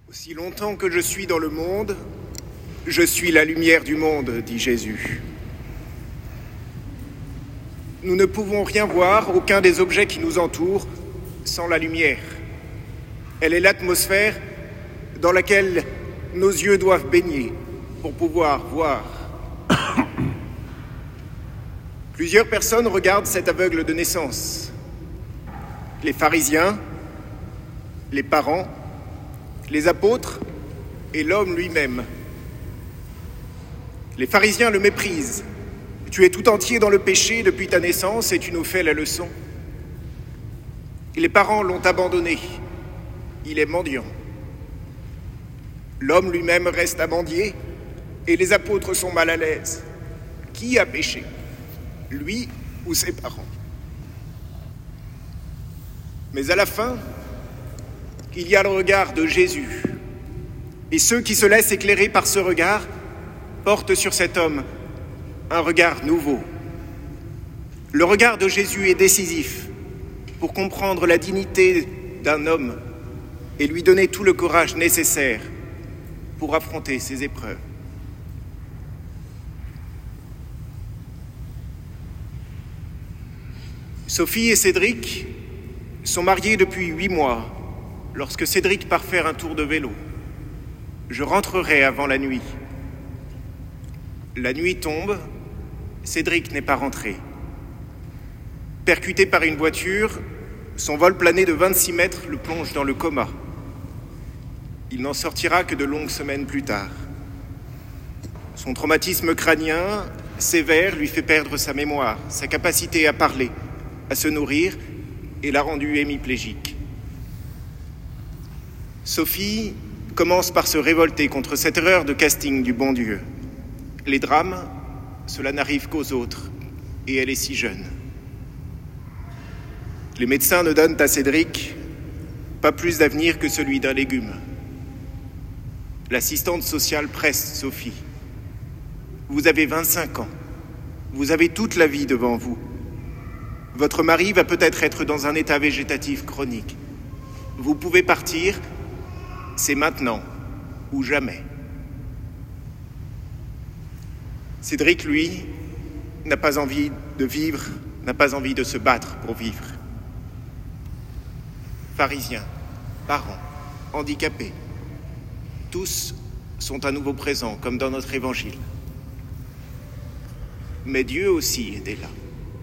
Aussi longtemps que je suis dans le monde, je suis la lumière du monde, dit Jésus. Nous ne pouvons rien voir, aucun des objets qui nous entourent, sans la lumière. Elle est l'atmosphère dans laquelle nos yeux doivent baigner pour pouvoir voir. Plusieurs personnes regardent cet aveugle de naissance. Les pharisiens, les parents, les apôtres et l'homme lui-même. Les pharisiens le méprisent. Tu es tout entier dans le péché depuis ta naissance et tu nous fais la leçon. Et les parents l'ont abandonné. Il est mendiant. L'homme lui-même reste à mendier et les apôtres sont mal à l'aise. Qui a péché, lui ou ses parents? Mais à la fin, il y a le regard de Jésus. Et ceux qui se laissent éclairer par ce regard portent sur cet homme un regard nouveau. Le regard de Jésus est décisif pour comprendre la dignité d'un homme et lui donner tout le courage nécessaire pour affronter ses épreuves. Sophie et Cédric sont mariés depuis 8 mois. Lorsque Cédric part faire un tour de vélo, je rentrerai avant la nuit. La nuit tombe, Cédric n'est pas rentré. Percuté par une voiture, son vol plané de 26 mètres le plonge dans le coma. Il n'en sortira que de longues semaines plus tard. Son traumatisme crânien sévère lui fait perdre sa mémoire, sa capacité à parler, à se nourrir et l'a rendu hémiplégique. Sophie commence par se révolter contre cette erreur de casting du bon Dieu. Les drames, cela n'arrive qu'aux autres, et elle est si jeune. Les médecins ne donnent à Cédric pas plus d'avenir que celui d'un légume. L'assistante sociale presse Sophie. Vous avez 25 ans. Vous avez toute la vie devant vous. Votre mari va peut-être être dans un état végétatif chronique. Vous pouvez partir, c'est maintenant ou jamais. Cédric, lui, n'a pas envie de vivre, n'a pas envie de se battre pour vivre. Pharisiens, parents, handicapés, tous sont à nouveau présents, comme dans notre évangile. Mais Dieu aussi était là.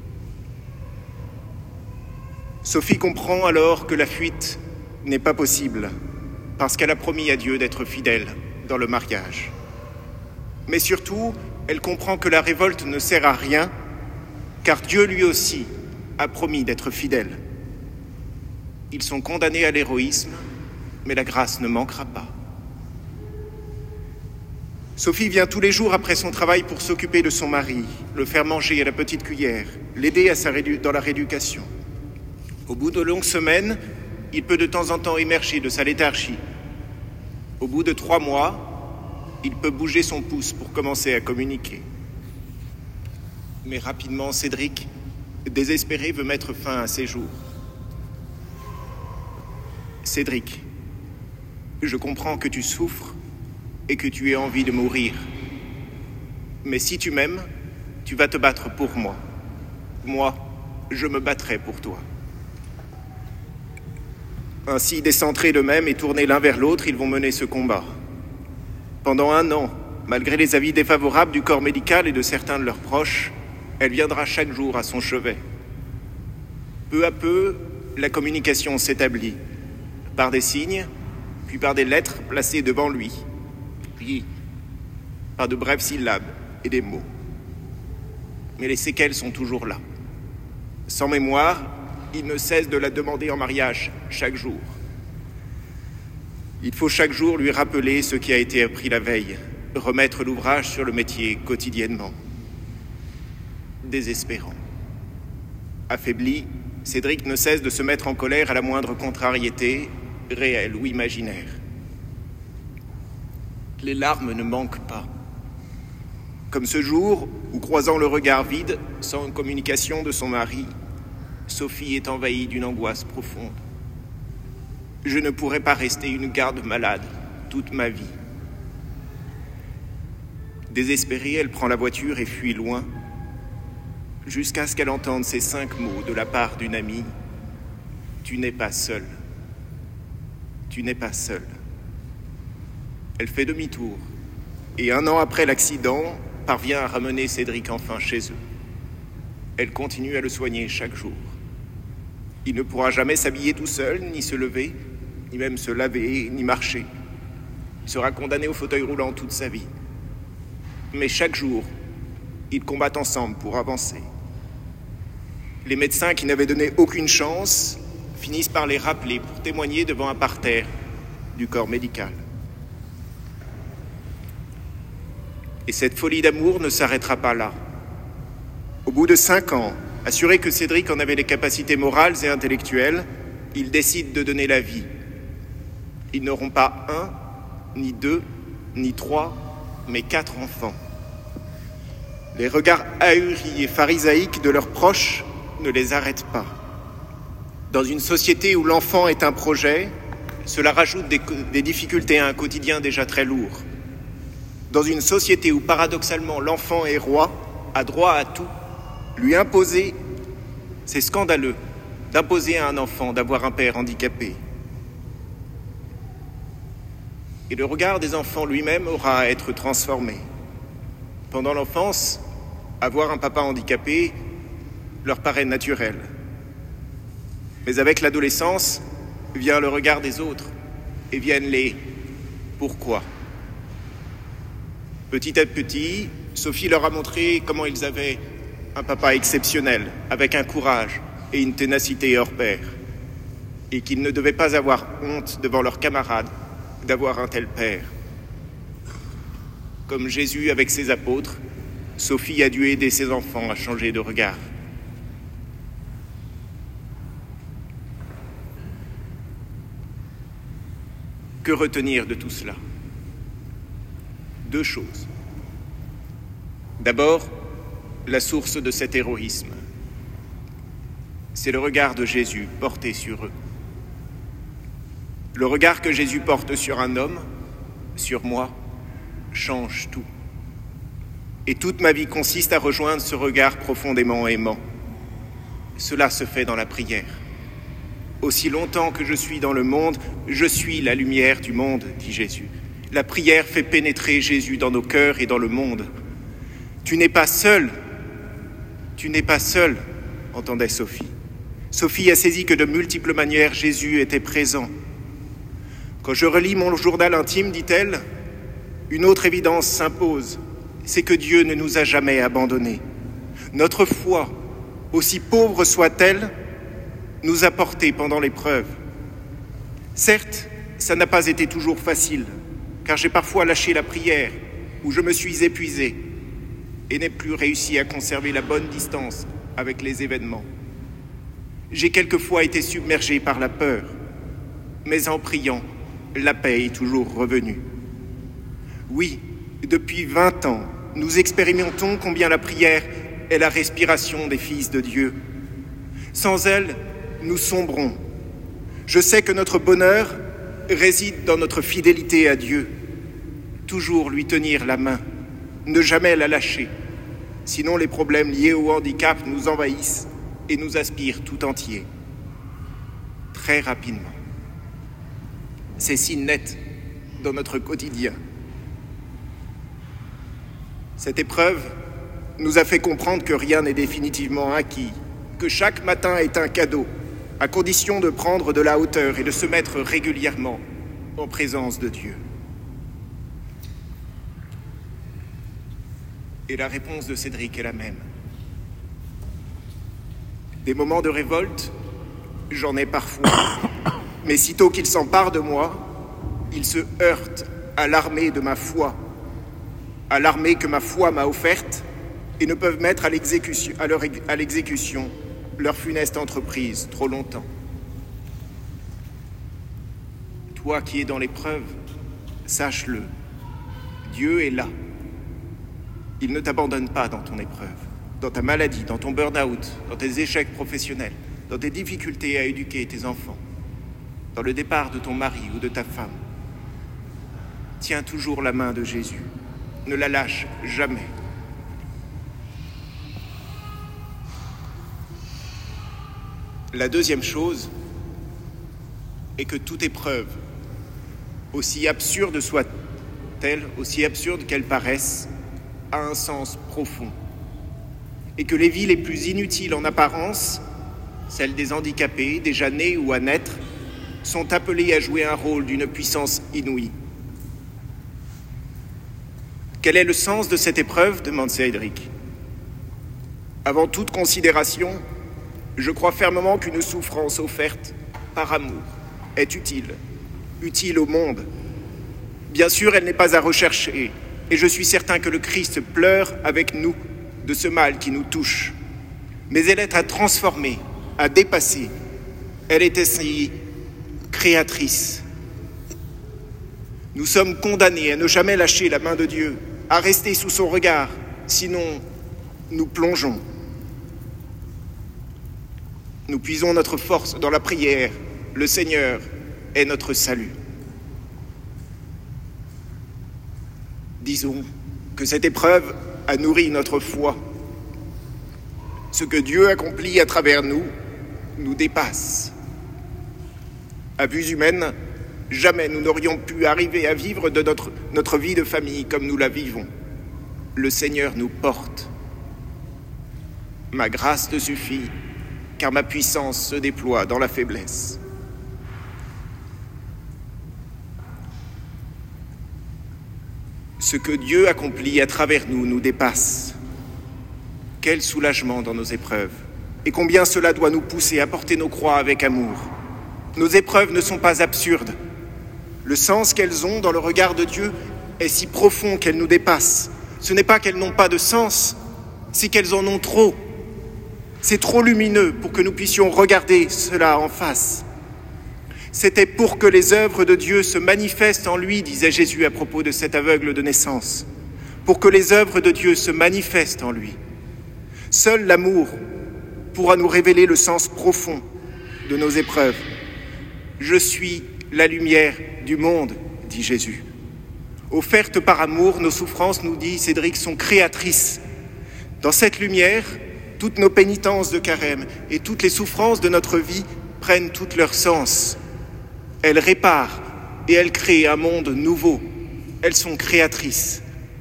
Sophie comprend alors que la fuite n'est pas possible, parce qu'elle a promis à Dieu d'être fidèle dans le mariage. Mais surtout, elle comprend que la révolte ne sert à rien, car Dieu lui aussi a promis d'être fidèle. Ils sont condamnés à l'héroïsme, mais la grâce ne manquera pas. Sophie vient tous les jours après son travail pour s'occuper de son mari, le faire manger à la petite cuillère, l'aider dans la rééducation. Au bout de longues semaines, il peut de temps en temps émerger de sa léthargie. Au bout de 3 mois, il peut bouger son pouce pour commencer à communiquer. Mais rapidement, Cédric, désespéré, veut mettre fin à ses jours. Cédric, je comprends que tu souffres et que tu aies envie de mourir. Mais si tu m'aimes, tu vas te battre pour moi. Moi, je me battrai pour toi. Ainsi, décentrés d'eux-mêmes et tournés l'un vers l'autre, ils vont mener ce combat. Pendant 1 an, malgré les avis défavorables du corps médical et de certains de leurs proches, elle viendra chaque jour à son chevet. Peu à peu, la communication s'établit, par des signes, puis par des lettres placées devant lui, puis par de brèves syllabes et des mots. Mais les séquelles sont toujours là. Sans mémoire, il ne cesse de la demander en mariage chaque jour. Il faut chaque jour lui rappeler ce qui a été appris la veille, remettre l'ouvrage sur le métier quotidiennement. Désespérant. Affaibli, Cédric ne cesse de se mettre en colère à la moindre contrariété, réelle ou imaginaire. Les larmes ne manquent pas. Comme ce jour où, croisant le regard vide, sans communication de son mari, Sophie est envahie d'une angoisse profonde. Je ne pourrais pas rester une garde malade toute ma vie. Désespérée, elle prend la voiture et fuit loin, jusqu'à ce qu'elle entende ces 5 mots de la part d'une amie. Tu n'es pas seule. Tu n'es pas seule. Elle fait demi-tour et 1 an après l'accident, parvient à ramener Cédric enfin chez eux. Elle continue à le soigner chaque jour. Il ne pourra jamais s'habiller tout seul, ni se lever, ni même se laver, ni marcher. Il sera condamné au fauteuil roulant toute sa vie. Mais chaque jour, ils combattent ensemble pour avancer. Les médecins qui n'avaient donné aucune chance finissent par les rappeler pour témoigner devant un parterre du corps médical. Et cette folie d'amour ne s'arrêtera pas là. Au bout de 5 ans, assuré que Cédric en avait les capacités morales et intellectuelles, ils décident de donner la vie. Ils n'auront pas 1, ni 2, ni 3, mais 4 enfants. Les regards ahuris et pharisaïques de leurs proches ne les arrêtent pas. Dans une société où l'enfant est un projet, cela rajoute des difficultés à un quotidien déjà très lourd. Dans une société où paradoxalement l'enfant est roi, a droit à tout, lui imposer, c'est scandaleux d'imposer à un enfant d'avoir un père handicapé. Et le regard des enfants lui-même aura à être transformé. Pendant l'enfance, avoir un papa handicapé leur paraît naturel. Mais avec l'adolescence, vient le regard des autres et viennent les « pourquoi ». Petit à petit, Sophie leur a montré comment ils avaient un papa exceptionnel, avec un courage et une ténacité hors pair, et qu'ils ne devaient pas avoir honte devant leurs camarades d'avoir un tel père. Comme Jésus avec ses apôtres, Sophie a dû aider ses enfants à changer de regard. Que retenir de tout cela ? 2 choses. D'abord, la source de cet héroïsme. C'est le regard de Jésus porté sur eux. Le regard que Jésus porte sur un homme, sur moi, change tout. Et toute ma vie consiste à rejoindre ce regard profondément aimant. Cela se fait dans la prière. Aussi longtemps que je suis dans le monde, je suis la lumière du monde, dit Jésus. La prière fait pénétrer Jésus dans nos cœurs et dans le monde. Tu n'es pas seul. Tu n'es pas seul, entendait Sophie. Sophie a saisi que de multiples manières Jésus était présent. Quand je relis mon journal intime, dit-elle, une autre évidence s'impose, c'est que Dieu ne nous a jamais abandonnés. Notre foi, aussi pauvre soit-elle, nous a portés pendant l'épreuve. Certes, ça n'a pas été toujours facile, car j'ai parfois lâché la prière, où je me suis épuisé, et n'ai plus réussi à conserver la bonne distance avec les événements. J'ai quelquefois été submergé par la peur, mais en priant, la paix est toujours revenue. Oui, depuis 20 ans, nous expérimentons combien la prière est la respiration des fils de Dieu. Sans elle, nous sombrons. Je sais que notre bonheur réside dans notre fidélité à Dieu. Toujours lui tenir la main, ne jamais la lâcher. Sinon, les problèmes liés au handicap nous envahissent et nous aspirent tout entier. Très rapidement. C'est si net dans notre quotidien. Cette épreuve nous a fait comprendre que rien n'est définitivement acquis, que chaque matin est un cadeau, à condition de prendre de la hauteur et de se mettre régulièrement en présence de Dieu. Et la réponse de Cédric est la même. Des moments de révolte, j'en ai parfois, mais sitôt qu'il s'empare de moi, il se heurte à l'armée de ma foi, à l'armée que ma foi m'a offerte, et ne peuvent mettre à l'exécution leur funeste entreprise trop longtemps. Toi qui es dans l'épreuve, sache-le, Dieu est là. Il ne t'abandonne pas dans ton épreuve, dans ta maladie, dans ton burn-out, dans tes échecs professionnels, dans tes difficultés à éduquer tes enfants, dans le départ de ton mari ou de ta femme. tiens toujours la main de Jésus. Ne la lâche jamais. La deuxième chose est que toute épreuve, aussi absurde soit-elle, aussi absurde qu'elle paraisse, a un sens profond. Et que les vies les plus inutiles en apparence, celles des handicapés, déjà nés ou à naître, sont appelées à jouer un rôle d'une puissance inouïe. Quel est le sens de cette épreuve ? Demande Cédric. Avant toute considération, je crois fermement qu'une souffrance offerte par amour est utile au monde. Bien sûr, elle n'est pas à rechercher, et je suis certain que le Christ pleure avec nous de ce mal qui nous touche. Mais elle est à transformer, à dépasser. Elle est ainsi créatrice. Nous sommes condamnés à ne jamais lâcher la main de Dieu, à rester sous son regard, sinon nous plongeons. Nous puisons notre force dans la prière. Le Seigneur est notre salut. Disons que cette épreuve a nourri notre foi. Ce que Dieu accomplit à travers nous nous dépasse. À vue humaine, jamais nous n'aurions pu arriver à vivre de notre vie de famille comme nous la vivons. Le Seigneur nous porte. Ma grâce te suffit, car ma puissance se déploie dans la faiblesse. Ce que Dieu accomplit à travers nous nous dépasse. Quel soulagement dans nos épreuves, et combien cela doit nous pousser à porter nos croix avec amour. Nos épreuves ne sont pas absurdes. Le sens qu'elles ont dans le regard de Dieu est si profond qu'elles nous dépassent. Ce n'est pas qu'elles n'ont pas de sens, c'est qu'elles en ont trop. C'est trop lumineux pour que nous puissions regarder cela en face. C'était pour que les œuvres de Dieu se manifestent en lui, disait Jésus à propos de cet aveugle de naissance. Pour que les œuvres de Dieu se manifestent en lui. Seul l'amour pourra nous révéler le sens profond de nos épreuves. Je suis la lumière du monde, dit Jésus. Offertes par amour, nos souffrances, nous dit Cédric, sont créatrices. Dans cette lumière, toutes nos pénitences de carême et toutes les souffrances de notre vie prennent tout leur sens. Elles réparent et elles créent un monde nouveau. Elles sont créatrices.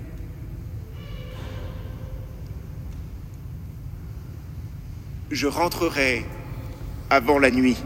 Je rentrerai avant la nuit.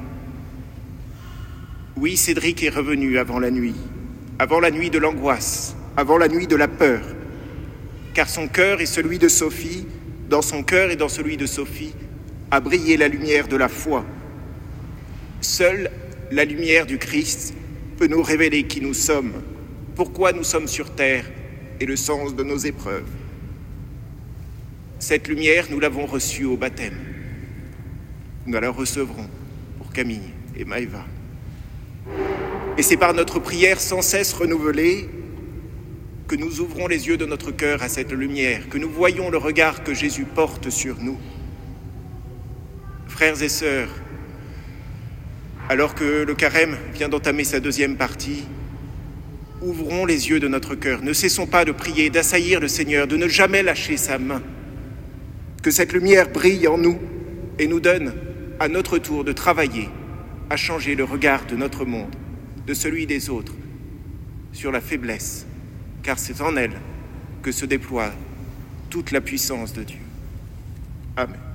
Oui, Cédric est revenu avant la nuit de l'angoisse, avant la nuit de la peur, car son cœur et celui de Sophie, dans son cœur et dans celui de Sophie, a brillé la lumière de la foi. Seule la lumière du Christ peut nous révéler qui nous sommes, pourquoi nous sommes sur terre et le sens de nos épreuves. Cette lumière, nous l'avons reçue au baptême. Nous la recevrons pour Camille et Maëva. Et c'est par notre prière sans cesse renouvelée que nous ouvrons les yeux de notre cœur à cette lumière, que nous voyons le regard que Jésus porte sur nous. Frères et sœurs, alors que le carême vient d'entamer sa deuxième partie, ouvrons les yeux de notre cœur. Ne cessons pas de prier, d'assaillir le Seigneur, de ne jamais lâcher sa main. Que cette lumière brille en nous et nous donne à notre tour de travailler à changer le regard de notre monde, de celui des autres, sur la faiblesse, car c'est en elle que se déploie toute la puissance de Dieu. Amen.